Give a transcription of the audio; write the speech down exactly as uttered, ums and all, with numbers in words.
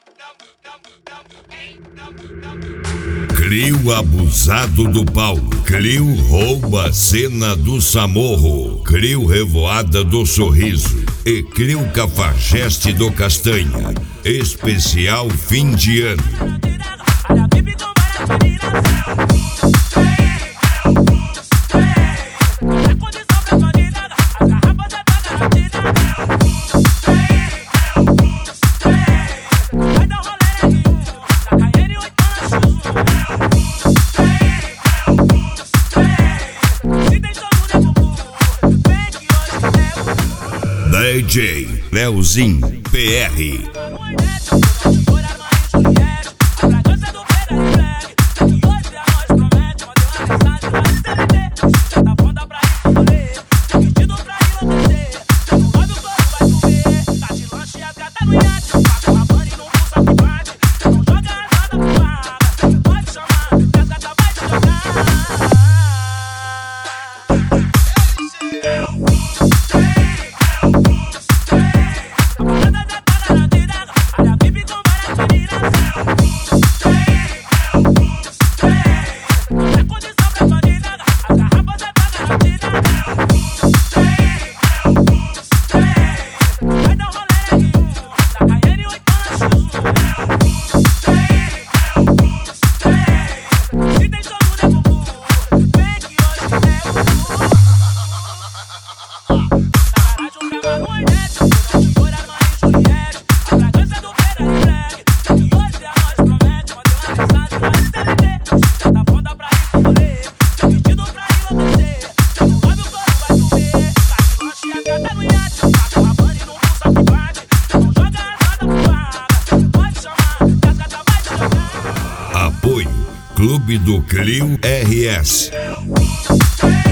Clio abusado do pau, Clio rouba a cena do Samorro, Clio revoada do sorriso e Clio cafajeste do castanha, especial fim de ano. D J Leozinho P R. Apoio Clube do Clio R S.